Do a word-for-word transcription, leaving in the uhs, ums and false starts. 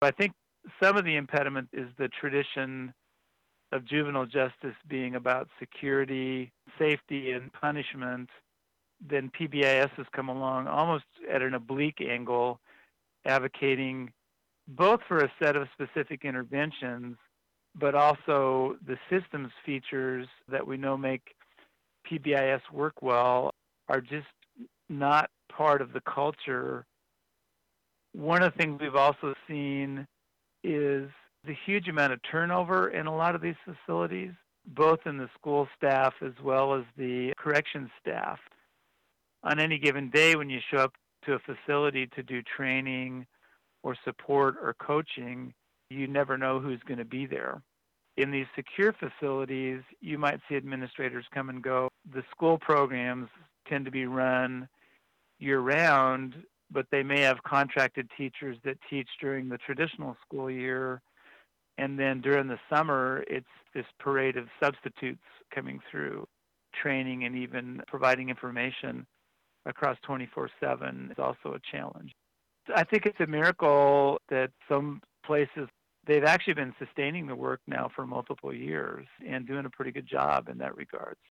I think some of the impediment is the tradition of juvenile justice being about security, safety, and punishment. Then P B I S has come along almost at an oblique angle, advocating both for a set of specific interventions, but also the systems features that we know make P B I S work well are just not part of the culture. One of the things we've also seen is the huge amount of turnover in a lot of these facilities, both in the school staff as well as the corrections staff. On any given day, when you show up to a facility to do training or support or coaching, you never know who's going to be there. In these secure facilities, you might see administrators come and go. The school programs tend to be run year-round, but they may have contracted teachers that teach during the traditional school year. And then during the summer, it's this parade of substitutes coming through. Training and even providing information across twenty-four seven is also a challenge. I think it's a miracle that some places, they've actually been sustaining the work now for multiple years and doing a pretty good job in that regard.